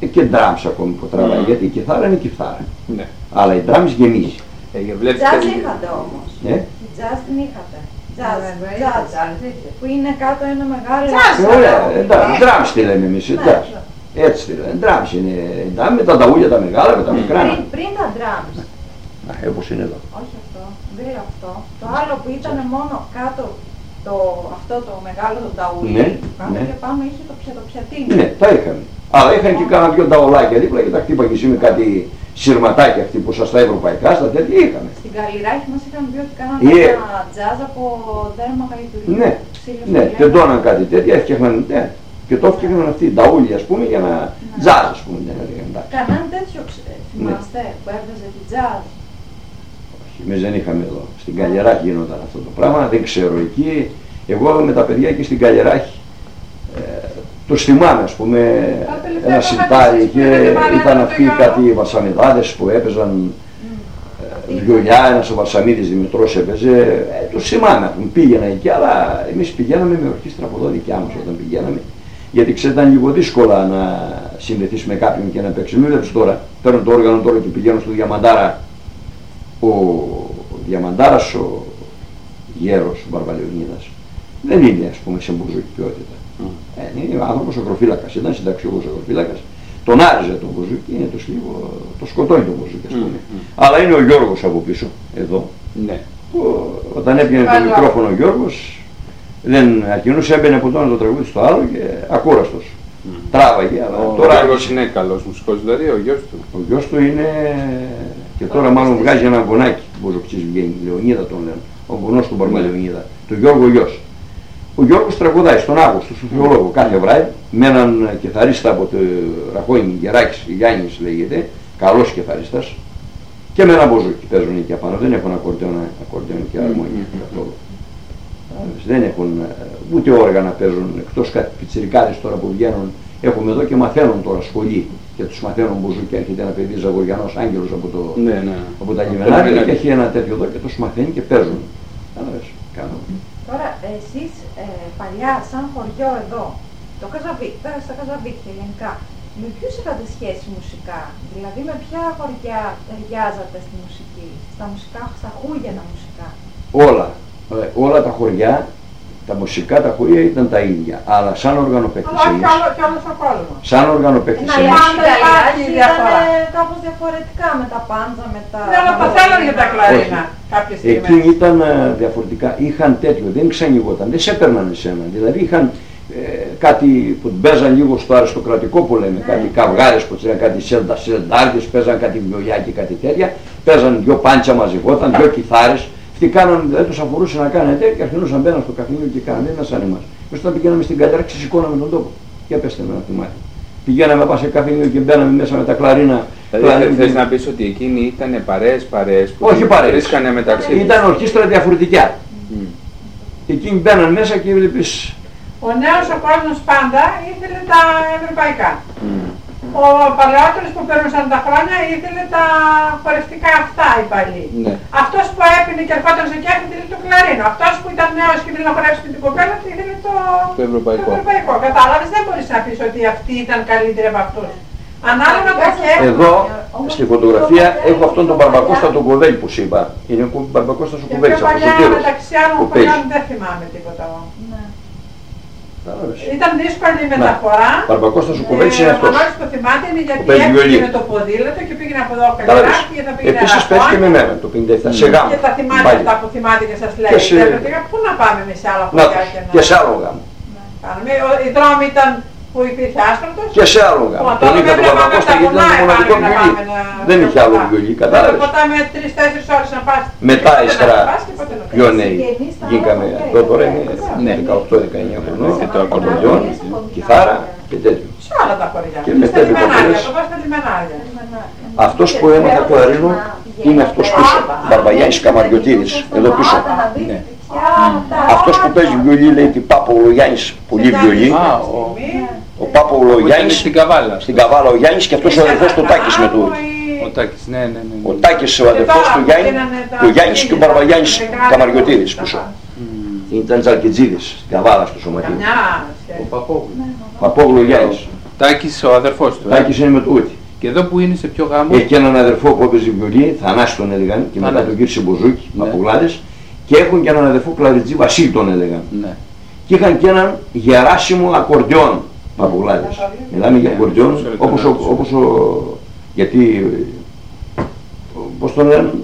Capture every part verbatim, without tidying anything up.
και drums ακόμη που τραβάει, mm. γιατί η κιθάρα είναι κιθάρα. Ναι. Αλλά η drums γεμίζει. Ε, Τζαζ είχατε όμως. Ε? Η Τζαζ την είχατε. Τζαζ, που είναι κάτω ένα μεγάλο... Ωραία, drums τη λέμε εμείς, έτσι τη λέμε. Drums είναι με τα ταούλια τα μεγάλα, με τα μικρά. Πριν τα drums. Α, όπως είναι εδώ. Όχι αυτό, δεν λέω αυτό. Το άλλο που ήταν μόνο κάτω, το, αυτό το μεγάλο το ταούλι, ναι, κάτω ναι. και πάνω είχε το, το πιατίνι. Ναι, τα είχαμε. Αλλά είχαν και κάνα δυο ταολάκια δίπλα και τα χτύπαγε εσύ με κάτι σειρματάκια αυτή που σας τα ευρωπαϊκά, στα τέτοια είχαμε. Στην Καλλιράχη μας είχαν πει ότι κάνανε yeah. ένα τζάζ από δέρμα γαϊτουρίου. Ναι, ναι, τεντώναν κάτι τέτοια, έφτιαχναν, ναι, και το έφτιαχναν αυτοί οι ταούλοι, ας πούμε, για να ναι. τζάζ, ας πούμε, για να λέγανε. Κανέναν τέτοιο θυμάστε ναι. που έβγαζε τη τζάζ. Όχι, εμείς δεν είχαμε εδώ. Στην Καλλιράχη γινόταν αυτό το πράγμα, δεν ξέρω εκεί. Εγώ με τα παιδιά και στην Καλλιράχη ε, τους θυμάμαι, ας πούμε, ένα σιτάρι και ήταν αυτοί κάτι βασανιδάδες που έπαιζαν mm. ε, βιολιά, ένας ο Βασανίδης Δημητρός έπαιζε, ε, τους θυμάμαι, πήγαινα εκεί, αλλά εμείς πηγαίναμε με ορχήστρα από εδώ δικιά μας όταν πηγαίναμε, γιατί ξέρετε ήταν λίγο δύσκολα να συνδεθείς με κάποιον και να παίξει. Μην βλέπεις τώρα, παίρνω το όργανο τώρα και πηγαίνω στο Διαμαντάρα, ο, ο Διαμαντάρας, ο γέρος, ο Μπαρβαλαιονίδας, δεν είναι, ας πούμε, σε μπουζούκι ποιότητα. Mm. Ε, είναι άνθρωπος αγροφύλακας, ήταν συνταξιούχος αγροφύλακας. Τον άριζε τον μπουζούκι, είναι το σλίγο, το σκοτώνει τον μπουζούκι, ας πούμε. Mm. Mm. Αλλά είναι ο Γιώργος από πίσω, εδώ. Ναι. Που, όταν έπιανε το μικρόφωνο ο Γιώργος, δεν αρκινούσε, έμπαινε από το ένα το τραγούδι στο άλλο και ακούραστος. Mm. Τράβαγε, αλλά ο τώρα... Ο Γιώργος είναι καλός μουσικός, δηλαδή ο γιος του. Ο γιος του είναι... και τώρα μάλλον βγάζει ένα γονάκι που μπουζουκτσής βγαίνει, Λεωνίδα τον λένε. Ο γονός του Μπαρμπαλεωνίδα, του Γιώργο γιος. Ο Γιώργος τραγουδάει στον Αύγουστο, στο Θεολόγο, κάθε βράδυ, με έναν κιθαρίστα από το Ραχώνη, Γεράκης, Γιάννης λέγεται, καλός κιθαρίστας, και με ένα μπουζούκι παίζουν εκεί απάνω, δεν έχουν ακορντεόν, ακορντεόν και αρμόνια καθόλου. Δεν έχουν ούτε όργανα παίζουν, εκτός κάτι πιτσιρικάδες τώρα που βγαίνουν, έχουμε εδώ και μαθαίνουν τώρα σχολή και τους μαθαίνουν μπουζούκι, έρχεται ένα παιδί Ζαγωριανός Άγγελος από, το, ναι, ναι. από τα Λιμενάρια και έχει ένα τέτοιο εδώ και τους μαθαίνει και παίζουν. Τώρα εσείς ε, παλιά σαν χωριό εδώ, το Καζαβί, πέρα στα Καζαβίκια γενικά, με ποιους είχατε σχέση μουσικά, δηλαδή με ποια χωριά ταιριάζατε στη μουσική, στα μουσικά, στα χούγιανα μουσικά? Όλα, όλα τα χωριά, τα μουσικά, τα χωριά ήταν τα ίδια, αλλά σαν οργανοπαίκτης εμείς, σαν οργανοπαίκτης εμείς, ήταν κάπως διαφορετικά με τα πάντζα, με τα... Ναι, αλλά τα θέλανε για τα κλαρίνα κάποιες στιγμές. Εκείνοι ήταν διαφορετικά, είχαν τέτοιο, δεν ξανοιγόταν, δεν σε έπαιρναν εσένα, δηλαδή είχαν ε, κάτι που παίζαν λίγο στο αριστοκρατικό που λέμε, ναι. κάτι καυγάρες που ξέραν, κάτι σελντάρδες, παίζαν κάτι βιολιά και κάτι τέτοια, παίζαν δυο πάντσα μαζευόταν, δυο κιθάρες. Τι κάνανε, δηλαδή τους αφορούσε να κάνετε και αρχινούσαν μπαίναν στο καφενείο και κάνανε, δεν ήταν σαν εμάς. Εμείς όταν πηγαίναμε στην Καλλιράχη σηκώναμε τον τόπο. Για πέστε με να θυμάται. Πηγαίναμε πάνω σε καφενείο και μπαίναμε μέσα με τα κλαρίνα. Δηλαδή θες να πεις ότι εκείνοι ήταν παρέες, παρέες που όχι παρέες, βρίσκανε μεταξύ. Ήταν ορχήστρα διαφορετικά. Mm. Εκείνοι μπαίναν μέσα και βλέπεις... Ο νέος ο κόσμος πάντα ήθελε τα ευρωπαϊκά. Mm. Ο παλαιότερος που περνούσαν τα χρόνια ήθελε τα χορευτικά αυτά οι παλιοί. Ναι. Αυτός που έπινε και ερχόταν στο κέφι ήθελε το κλαρίνο. Αυτός που ήταν νέος και ήθελε να χορεύσει με την κοπέλα ήθελε το, το ευρωπαϊκό. Το ευρωπαϊκό. Κατάλαβες, δεν μπορείς να πεις ότι αυτοί ήταν καλύτεροι από αυτούς. Ανάλογα το κέφι. Εδώ στη φωτογραφία έχω αυτόν τον Μπαρμπακώστα τον Κοβέλη που σου είπα. Είναι ο Μπαρμπακώστας ο Κοβέλης. Και παλιά μεταξύ άλλων χωριών δεν θυμάμαι τίποτα. Ήταν δύσκολη η μεταφορά. Μπαρμπακώστας ο Κοβέλης είναι αυτός. Ο Μανώλης το θυμάται είναι γιατί έπαιρνε το ποδήλατο και πήγαινε από εδώ Καλλιράχη και θα πήγαινε επίσης πες και με μένα το πενήντα επτά σε γάμο. Και τα θυμάται αυτά που θυμάται και σας λέει. Πού να πάμε εμείς σε άλλα χωριά και να... Και σε άλλο γάμο. Οι δρόμοι ήταν που υπήρχε άσφαλτος. Και σε άλλο γάμο. Τον είχα τον Μπαρμπακώστα γιατί ήταν το μοναδικό βιολί. Δεν είχε άλλο βιολί, κατάλαβες. Οπότε με τρεις-τέσσερις ώρες να πας. Μετά ύστερα πιο νέοι γίνηκαμε, τώρα είναι δεκαοκτώ δεκαεννιά χρονών, ακορντεόν, κιθάρα και τέτοιο. Σε όλα τα χωριά. Και με τέτοιο κοπέλες. Αυτός που έμαθα κλαρίνο είναι αυτός πίσω, Μπαρμπαγιάννης Καμαριωτήρης, εδώ πίσω. Αυτός που παίζει βιολί λέει ότι Πάπολο Γιάννης, πολύ βιολί. Ο Πάπολο Γιάννης, στην Καβάλα. Στην Καβάλα ο Γιάννης και αυτός ο αδερφός του Τάκης με του. Ο Τάκης, ναι, ναι, ναι. Ο Τάκης ο αδερφός του Γιάννη, ο Γιάννης και ο Μπαρμπαγιάννης Καμαριωτήρης πίσω. Ήταν Τζαλκετζίδης, στην Καβάλα στο σωματείο. Ο Παπόγλου. Παπόγλου Γιάννης. Τάκης ο αδερφός του. Ο Τάκης είναι με το ούτι. Και εδώ που είναι σε ποιο γάμο? Έχει και έναν αδερφό που έπαιζε βιολί, Θανάση τον έλεγαν, και μετά τον κύριο Σιμπουζούκη, ναι. Παπογλάδες. Και έχουν και έναν αδερφό Κλαριτζή, Βασίλη τον έλεγαν. Ναι. Και είχαν και έναν Γεράσιμο Ακορντιόν, Παπογλάδες. Mm. Μιλάμε για ακορντιόν, όπως, ο, όπως ο, γιατί, πώς τον λένε,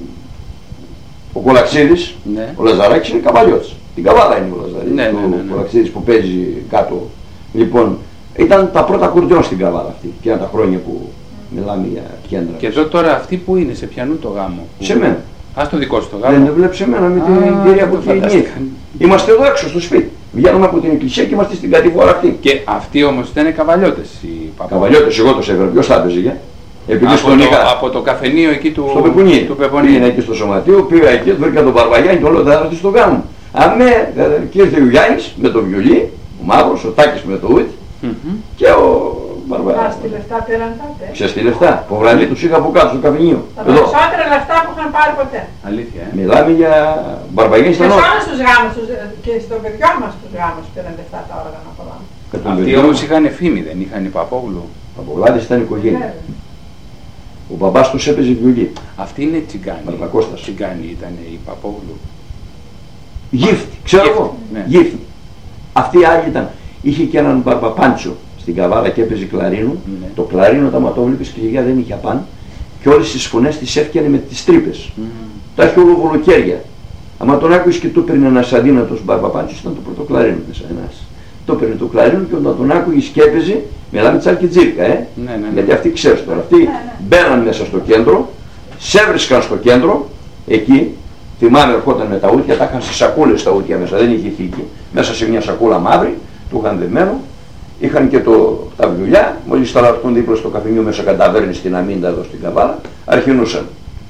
ο Κολαξίδης, ναι. Ο Λαζαράκης είναι καβαλιώτης. Την καβάλα είναι ο Λαζαράκης, ναι, ναι, ναι, ναι. Ο Κολαξίδης που παίζει κάτω. Λοιπόν, ήταν τα πρώτα ακορντιόν στην καβάλα αυτή, και τα χρόνια που μιλάμε για κέντρα. Και εδώ τώρα αυτοί που είναι, σε πιανού το γάμο? Που... Σε μένα. Α, το δικό σου το γάμο. Δεν το βλέπεις εμένα με την κυρία που γεννήθηκε. Είμαστε εδώ έξω στο σπίτι. Βγαίνουμε από την εκκλησία και είμαστε στην κατηφόρα αυτή. Και αυτοί όμως ήταν καβαλιώτες οι παππούδες. Καβαλιώτες, εγώ το έφερα. Ποιος θα έπαιζε για? Επειδή από, το, είχα... από το καφενείο εκεί του, στο Πεπονί. Του Πεπονί. Πήγαινα εκεί στο σωματείο, πήγα εκεί, βρήκα τον Μπαρβαγιάννη, τον λέω θα έρθει στο γάμο. Αμέ, και ήρθε ο Γιάννης με το βιολί, ο Μαύρος, ο Τάκης με το ούτι mm-hmm. και ο Μπαρβαγιάννης. Μας τη λεφτά πήραν τότε. Ξέρεις τι λεφτά, το βραδύ τους είχα από κάτω στο καφενείο. Τα περισσότερα λεφτά που είχαν πάρει ποτέ. Αλήθεια, ε. Μιλάμε για Μπαρβαγιάννη στα νότια. Και σε όλους τους γάμους και στο παιδιό μας τους γάμους πήραν λεφτά τα όργανα πολλά. Αυτοί όμως είχαν φήμη, δεν είχαν οι Παπόγλου? Παπογλάδες ήταν οικογένεια. Ο μπαμπάς τους έπαιζε βιολί. Αυτή είναι τσιγκάνη. Μαρμακώστας. Τσιγκάνη ήταν η Παπόγλου. Γύφτη, ξέρω εγώ. Ναι. Γύφτη. Αυτή η άλλη ήταν. Είχε και έναν Μπαρμπαπάντσο στην καβάλα και έπαιζε κλαρίνο. Ναι. Το κλαρίνο, όταν το βλέπεις και δεν είχε απάν. Και όλες τις φωνές τις έφτιανε με τις τρύπες. Mm. Τα είχε όλο βολοκαίρια. Άμα τον άκουσες και του έπαιρνε ένας αδύνατος Μπαρμπαπάντσος, ήταν το πρώτο κλαρίνο μέσα. Ένας. Το έπαιρνε το κλαρίνο και όταν τον άκουγες και έπαιζε, μιλάμε τσαλκιτζίρικα, ε. Ναι, ναι, ναι. Γιατί αυτοί ξέρεις τώρα. Αυτοί ναι, ναι. μπαίναν μέσα στο κέντρο, σε έβρισκαν στο κέντρο, εκεί. Θυμάμαι, ερχόταν με τα ούτια, τα είχαν σε σακούλες τα ούτια μέσα, δεν είχε θήκη. Μέσα σε μια σακούλα μαύρη, το είχαν δεμένο, είχαν και το, τα βιολιά, μόλις σταλαρτούν δίπλα στο καφενείο μέσα καταβέρνει στην αμήντα εδώ στην καβάλα, αρχινούσαν.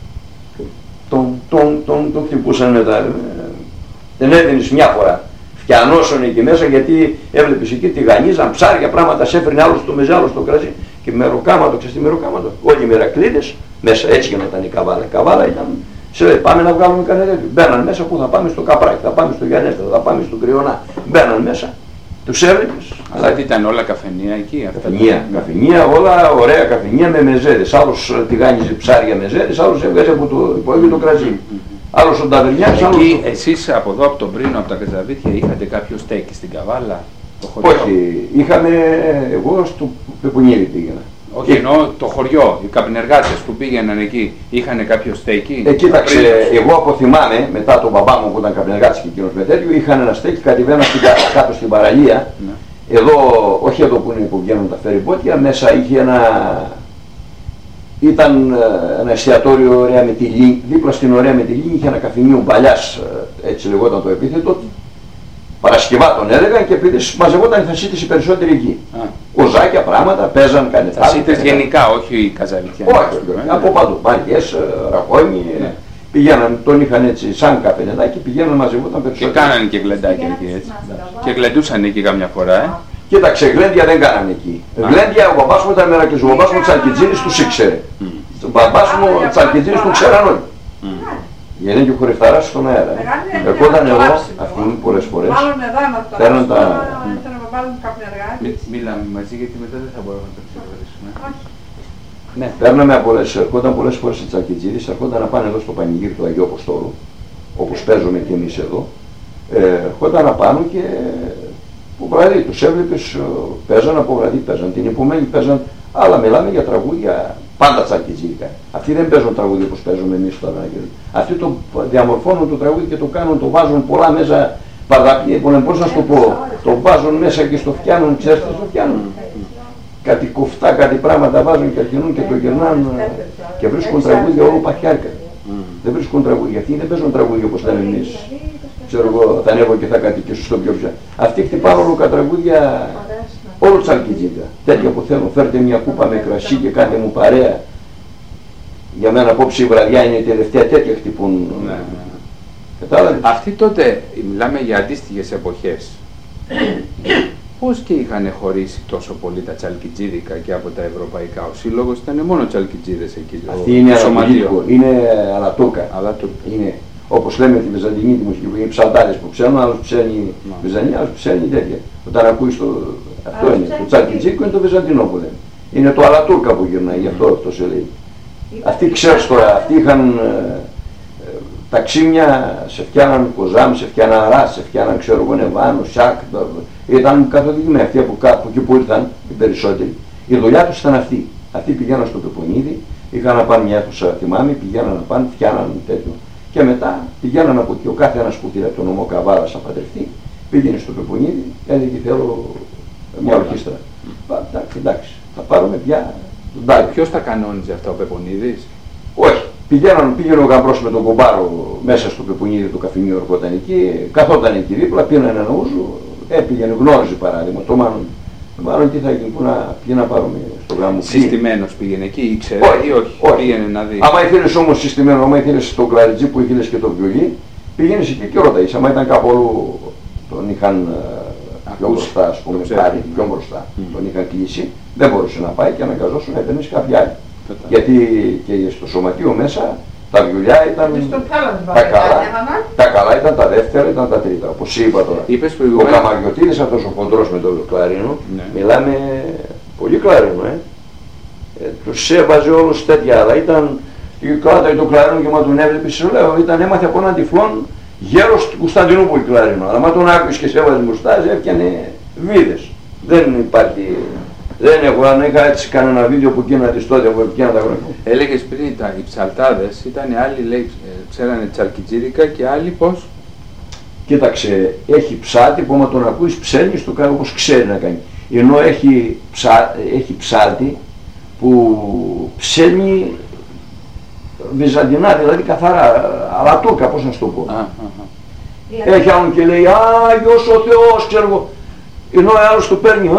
Τον, τον, τον, τον χτυπούσαν με τα... Δεν έδινες μια φορά. Φτιανώσαν εκεί μέσα γιατί έβλεπες εκεί τηγανίζαν, ψάρια, πράγματα, σε έφερνε άλλο στο μεζάλο στο κρασί και μεροκάματο, ξέρεις τι μεροκάματο. Όλοι οι μερακλείδες, μέσα έτσι γινόταν η καβάλα. Η καβάλα ήταν... Σε λέει, πάμε να βγάλουμε κανένα τέτοιο. Μπαίναν μέσα, που θα πάμε στο Καπράκι, θα πάμε στο Γιαννέστερο, θα πάμε στο Κρυονά. Μπαίναν μέσα, τους έβλεπες. Αλλά τι ήταν, όλα καφενεία εκεί? Καφενεία, καφενεία, όλα ωραία καφενεία με μεζέδες. Άλλος τηγάνιζε ψάρια μεζέδες, άλλος έβγαζε από το υπόγειο το κρασί. Άλλος ο Ταβερνιάς, άλλος... Εκεί εσείς από εδώ, από τον Πρίνο, από τα Καζαβίθια, είχατε κάποιο στέκι στην καβάλα? Το χωριό? Όχι, είχαμε, εγώ στο Πεπονίδι πήγαινα. Όχι, εννοώ το χωριό, οι καπνεργάτες που πήγαιναν εκεί, είχαν κάποιο στέκι? Ε, κοίταξε, εγώ αποθυμάμαι, μετά τον μπαμπά μου που ήταν καπνεργάτης και εκείνος με τέτοιο, είχαν ένα στέκι, κατεβαίναν κάτω στην παραλία. Ναι. Εδώ, όχι εδώ που είναι που βγαίνουν τα φεριμπότια, μέσα είχε ένα... Ήταν ένα εστιατόριο ωραία με τη Λίνη, δίπλα στην ωραία με τη Λίνη είχε ένα καφενείο Μπαλιάς, έτσι λεγόταν το επίθετο. Παρασκευά τον έλεγαν και επειδή μαζευόταν οι θασίτες οι περισσότεροι εκεί. Οζάκια, πράγματα, παίζαν, κάνε θασίτες γενικά, όχι οι Καζαβιτιάνοι. Όχι, ε, από παντού. Μαριές, ραχώνι, ναι. Πηγαίναν, τον είχαν έτσι σαν καπενεδάκι, πηγαίναν, μαζευόταν περισσότεροι. Και κάνανε και γλεντάκια εκεί έτσι. Και γλεντούσαν εκεί καμιά φορά, ε. Κοίταξε, γλέντια δεν κάνανε εκεί. Γλέντια ο μπαμπάς μου ήταν μερακλής, ο μπαμπάς μου Τσαλκιτζίνης τους ήξερε. Ο μπαμπάς μου Τσαλκιτζίνης τον ξέραν όλοι. Γιατί είναι και ο χορευταράς στον αέρα. Ερχόταν εδώ, αυτοί πολλές φορές. Μάλλον εδώ ήμασταν. Παίρναν τα... Ήταν ο μπαμπάς μου καπνεργάτης. Μιλάμε μαζί γιατί μετά δεν θα μπορούμε να το ξεχωρίσουμε. Ναι, παίρναμε πολλές, ερχόταν πολλές φορές οι Τσαλκιτζίδες, ερχόταν να πάνε εδώ στο πανηγύρι του Αγίου Αποστόλου, όπως παίζουμε και εμείς εδώ. Ερχόταν να πάνε και το βράδυ τους έβλεπες, παίζαν από βράδυ, παίζαν την επομένη, παίζαν, αλλά μιλάμε για τραγούδια. Πάντα τσαλκιτζίδικα. Αυτοί δεν παίζουν τραγούδι όπως παίζουμε εμείς τώρα. Αυτοί το διαμορφώνουν το τραγούδι και το κάνουν, το βάζουν πολλά μέσα. Παρδαπιέ, πώς να σου το πω, το βάζουν μέσα και στο φτιάνουν, ξέρεις τι στο φτιάνουν. Κάτι κοφτά, κάτι πράγματα βάζουν και αρχινούν και το γυρνάνε και βρίσκουν τραγούδια όλο παχιάρκα. Δεν βρίσκουν τραγούδια. Αυτοί δεν παίζουν τραγούδια όπως λέμε εμείς. Ξέρω εγώ, θα ανέβω και θα κατοικήσω στο πιο πια. Αυτοί χτυπάνε όλο τα τραγούδια. Όλο τσαλκιτζίκα. Τέτοια που θέλω, φέρτε μια κούπα με κρασί και κάντε μου παρέα. Για μένα απόψε η βραδιά είναι η τελευταία, τέτοια χτυπούν. Ναι, ναι. Κατάλαβες. Αυτοί τότε, μιλάμε για αντίστοιχες εποχές. Πώς και είχαν χωρίσει τόσο πολύ τα τσαλκιτζίδικα και από τα ευρωπαϊκά? Ο σύλλογος ήταν μόνο τσαλκιτζίδες εκεί. Αυτή είναι σωματείο, είναι αλατούκα. αλατούκα. Είναι, όπως λέμε τη βυζαντινή τη μουσική, οι ψαλτάρες που ψέλνουν, άλλος ψέλνει βυζαντινή, άλλος ψέλνει τέτοια. Όταν ακούεις το Αυτό είναι. Το τσαλκιτζίκο είναι το βυζαντινό που λέμε. Είναι το αλατούρκα που γυρνάει, γι' αυτό αυτό σε λέει. Αυτοί ξέρεις τώρα, αυτοί είχαν ε, ε, τα ξύμια, σε φτιάναν κοζάμ, σε φτιάναν αρά, σε φτιάναν ξέρω εγώ νεβάνο, σάκ, ήταν καθοδηγημένοι αυτοί από, από εκεί που ήρθαν οι περισσότεροι. Η δουλειά τους ήταν αυτή. Αυτοί πηγαίναν στο Πεπονίδι, είχαν να πάνε μια αίθουσα, θυμάμαι, πηγαίναν να πάνε, φτιάναν τέτοιο. Και μετά πηγαίναν από εκεί, ο κάθε ένας που πήρε από τον νομό Καβάλα να παντρευτεί, πήγαινε στο Πεπονίδι, έλεγε θέλω μια ορχήστρα. Εντάξει, εντάξει, θα πάρουμε πια τον Τάκη. Ποιος τα κανόνιζε αυτά, ο Πεπονίδης? Όχι. Πηγαίναν, πήγαινε ο γαμπρός με τον κομπάρο μέσα στο Πεπονίδι του καφενείου, ερχόταν εκεί, καθόταν εκεί δίπλα, πήραν ένα ούζο, έπηγαινε, γνώριζε παράδειγμα, το μάλλον. Μάλλον τι θα γίνει, πού να, ποιοι να πάρουμε στο γράμμο. Συστημένος πήγαινε εκεί, ήξερε όχι, ή όχι, όχι. Πήγαινε να δει. Άμα ήθελες όμως συστημένο, άμα ήθελες το κλαριτζί που ήθελες και το βιολί, πήγαινες εκεί και ρώταγες. Άμα ήταν κάπου όλου, τον είχαν πιο μπροστά, ας πούμε, πάρει, πιο μπροστά, mm. τον είχαν κλείσει, δεν μπορούσε να πάει και αναγκαζόσουν να έπαιρνες κάποια άλλη. Γιατί και στο σωματείο μέσα τα βιολιά ήταν τα καλά, τα καλά ήταν τα δεύτερα, ήταν τα τρίτα. Όπως είπα τώρα, ο Καμαριωτίδης αυτός ο χοντρός με το κλαρίνο, ναι. Μιλάμε πολύ κλαρίνο, ε. ε τους έβαζε όλους τέτοια, αλλά ήταν κράταγε το κλαρίνο και μα τον έβλεπε, σου λέω, ήταν έμαθε από έναν τυφλόν γέρος του Κωνσταντινούπολη κλαρίνο, αλλά μα τον άκουσες και σε έβαζε μουστάζ, έφτιανε βίδες. Δεν υπάρχει. Δεν έχω, αν είχα έτσι κανένα βίντεο που γίνανε τις τότε από εκείνα τα χρόνια. Έλεγες πριν τα, οι ψαλτάδες ήταν άλλοι, λέει, ξέρανε τσαλκιτζίδικα και άλλοι πώς? Κοίταξε, έχει ψάλτη που άμα τον ακούεις ψέλνει στο κάνει όπως ξέρει να κάνει. Ενώ έχει, ψα, έχει ψάλτη που ψέλνει βυζαντινά, δηλαδή καθαρά, αλατούρκα, πώς να σου το πω. Α, α, α. Έχει άλλον και λέει Άγιος ο Θεός, ξέρω εγώ. Ενώ ο άλλος το παίρνει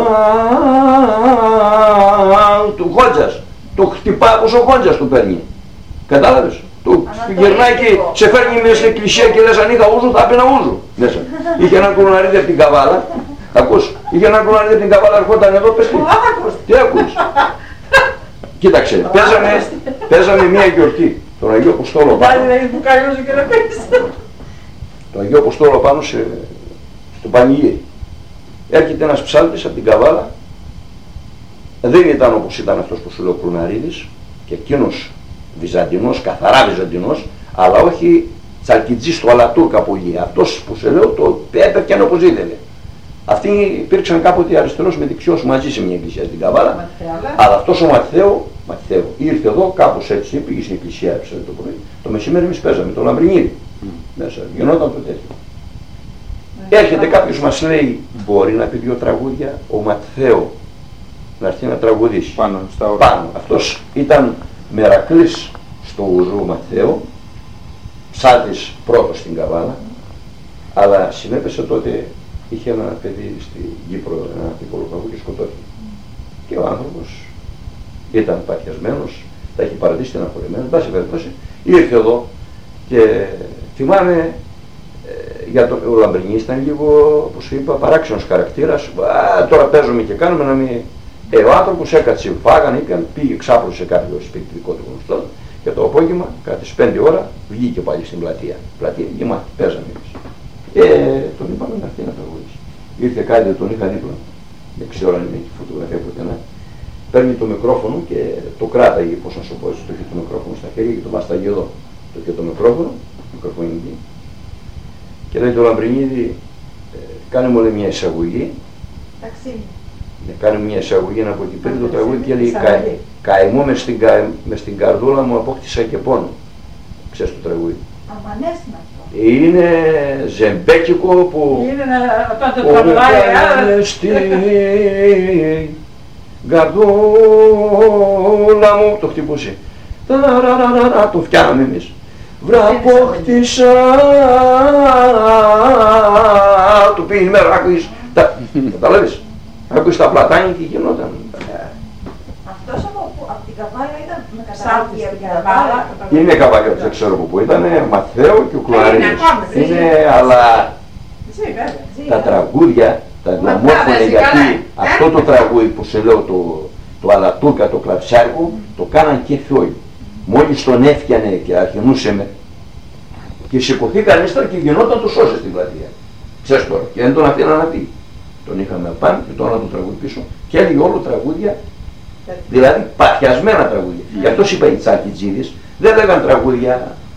του Χόντζας, το χτυπάει όπως ο Χόντζας το παίρνει. Κατάλαβες? Το γυρνάει και σε φέρνει μέσα στην εκκλησία και λες αν είχα ούζο θα έπαινα ούζο μέσα. Είχε έναν κολοναρίδι από την Καβάλα, ακούς, είχε έναν κολοναρίδι από την Καβάλα, ερχόταν εδώ, πες τι, τι ακούς? Κοίταξε, παίζαμε, παίζαμε μια γιορτή, τον Αγίο Αποστόλο πάνω. Το Αγίο Αποστόλο πάνω σε, στο πανηγύρι. Έρχεται ένας ψάλτης από την Καβάλα, δεν ήταν όπως ήταν αυτός που σου λέω ο Κρουναρίδης, και εκείνος βυζαντινός, καθαρά βυζαντινός, αλλά όχι τσαλκιτζής στο αλατούρκα πολύ. Αυτός που σε λέω το έπαιρκαν όπως ήθελε. Αυτοί υπήρξαν κάποτε αριστερός με δεξιός μαζί σε μια εκκλησία στην Καβάλα, αλλά αυτός ο Ματθαίο, Ματθαίο ήρθε εδώ κάπως έτσι, πήγε στην εκκλησία έψανε το πρωί, το μεσημέρι εμείς παίζαμε, το Λαμπρινίδι mm. μέσα, γινόταν το τέτοιο. Έρχεται κάποιος μας λέει, μπορεί να πει δύο τραγούδια, ο Ματθαίο να έρθει να τραγουδήσει. Πάνω, στα ώρα. Πάνω. Αυτός ήταν μερακλής στο ουζού Ματθαίο, ψάλτης πρώτος στην Καβάλα, αλλά συνέπεσε τότε, είχε ένα παιδί στην Κύπρο, ένα τυπολοπαγού και σκοτώθηκε. Και ο άνθρωπος ήταν παθιασμένος, τα έχει παραδείσει στεναχωρημένος, εν πάση περιπτώσει, ήρθε εδώ και θυμάμαι, για το, ο Λαμπρινής ήταν λίγο, όπως σου είπα, παράξενος χαρακτήρας. Α, τώρα παίζουμε και κάνουμε να μην... Ε, ο άνθρωπος έκατσε, φάγανε, ήπιαν, πήγε ξάπλωσε σε κάποιο σπίτι δικό του γνωστό και το απόγευμα, κατά τις πέντε ώρα, βγήκε πάλι στην πλατεία. Πλατεία γεμάτη, παίζαμε εμείς. Ε, τον είπαμε να έρθει να τραγουδήσει. Ήρθε κάτι, τον είχα δίπλα. Δεν ξέρω αν είναι η φωτογραφία πουθενά. Παίρνει το μικρόφωνο και το κράταγε, πώς να σου πω, το είχε το μικρόφωνο στα χέρια και το βάσταγε εδώ. Το είχε το μικρόφωνο, μικροφωνική. Και λέει το Λαμπρινίδη, ε, κάνε μου λέει μια εισαγωγή. Ταξίδι. Ναι, κάνε μια εισαγωγή από εκεί πήρε το τραγούδι και λέει κα, καημό μες στην, κα, με στην καρδούλα μου απόκτησα και πόνο. Ξέρεις το τραγούδι. Αμανέσνα αυτό. Είναι ζεμπέκικο που... Είναι όταν το τραγουδάει, στην καρδούλα μου, το χτυπούσε. Το φτιάναμε εμείς. Βραπόχτησα, του πήγε η μέρα, άκουες, καταλάβεις, άκουες τα πλατάνια και γινόταν. Αυτός από, από την Καβάλα ήταν με καταγωγή από την Καβάλα. Είναι Καβαλιώτης, δεν ξέρω από πού ήταν, Ματθαίο και ο Κλαρίνος. Είναι, αλλά τα τραγούδια, τα διαμόρφωνε γιατί αυτό το τραγούδι που σε λέω, το, το αλατούρκα, το κλαψάρικο, το κάναν και θεοί. Μόλις τον έφτιανε και αρχινούσε με και σηκωθεί κανείς και γινόταν το σώσε στην πλατεία. Ξέρεις τώρα, και δεν τον αφήναν να πει. τον είχαμε πάνω και το ένα το τραγούδι πίσω και έλεγε όλο τραγούδια, δηλαδή παθιασμένα τραγούδια. Mm. Γι' αυτό είπα οι Τσαλκιτζίδες δεν λέγαν τραγούδια